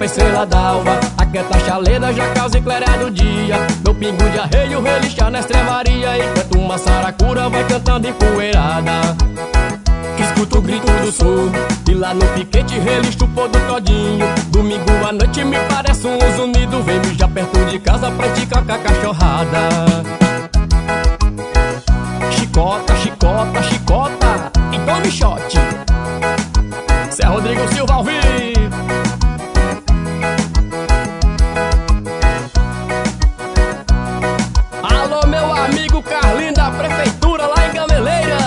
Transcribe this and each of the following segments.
rompe a estrela d'alva, aquieta a chaleira, já causa e clareia o dia. Meu pingo de arreio relincha na estrevaria, enquanto uma saracura vai cantando empoeirada. Escuto o grito do sul, e lá no piquete relincha o pôr do todinho. Domingo à noite me parece um uso unido, vem me já perto de casa pra esticar com a cachorrada. Chicota, chicota, chicota, e tome shot. Cê é Rodrigo Silva ao vivo. Alô, meu amigo Carlinho da prefeitura lá em Gameleiras.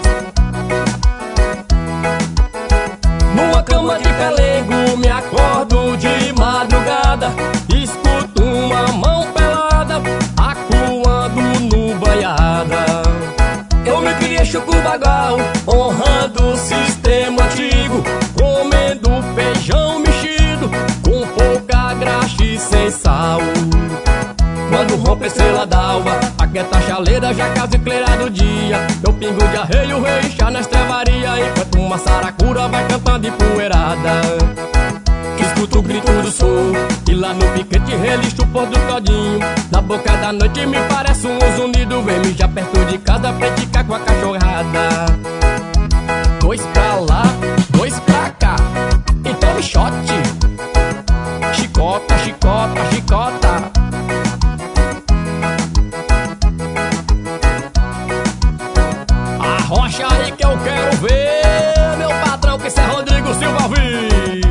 Numa cama de pelego me acordo de madrugada, escuto uma mão pelada acuando no banhada. Eu me criei chucubagal, honrando o sistema antigo, comendo feijão mexido com pouca graxa e sem sal. Quando rompe a estrela d'alva, aquieta a chaleira, já causa e clareia do dia. Meu pingo de arreio relincha na estrevaria, enquanto uma saracura vai cantando empoeirada. Escuto o grito do sul, e lá no piquete relincha o pôr do todinho. Na boca da noite me parece um uso unido, vem me já perto de casa pra esticar com a cachorrada. Dois pra lá, dois pra cá, e tome shot. Chicota, chicota, chicota. Arrocha aí que eu quero ver, meu patrão, que cê é Rodrigo Silva ao vivo.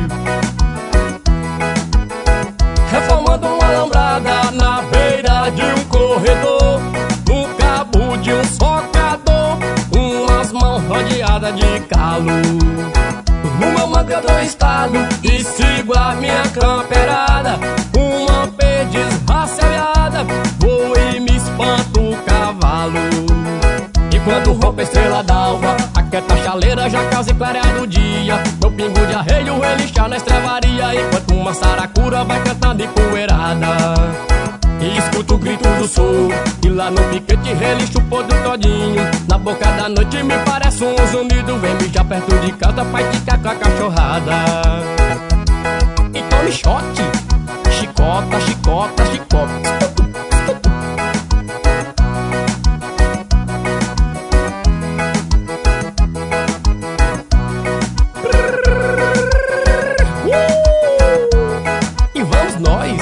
Reformando uma alambrada na beira de um corredor, no cabo de um socador, umas mãos rodeadas de calo. No meu manto do estado e sigo a minha camperada, uma perdiz raciada, vou e me espanto o cavalo. E quando rompe a estrela d'alva, aquieta a chaleira, já causa e clareia do dia. Meu pingo de arreio relincha na estrevaria, enquanto uma saracura vai cantando empoeirada. E escuto o grito do sul, e lá no piquete relincha o pôr do todinho. Na boca da noite me parece um zunido, vem me já perto de casa pra esticar com a cachorrada. E tome shot, chicota, chicota, chicota. E vamos nós.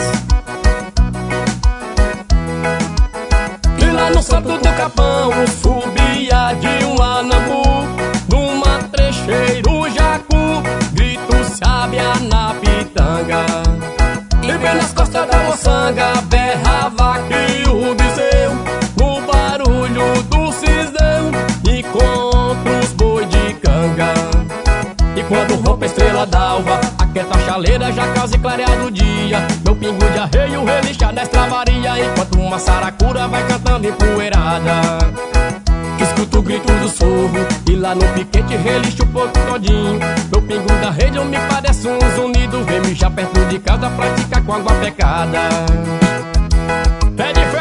E lá no Santo do Capão subia de um anambu, numa trecheiro jacu, grito sábia na pitanga. E bem nas costas da moçanga berrava que o bezerro, no barulho do cisão, encontra os boi de canga. E quando rompe a estrela d'alva, aquieta a chaleira, já causa e clareia do dia. Meu pingo de arreio relincha na estrevaria, enquanto uma saracura vai cantando empoeirada. Escuto o grito do sorro, e lá no piquete relincha o pôr todinho. Meu pingo da rede me parece um zunido, vem me já perto de casa pra esticar com água pecada. Pé de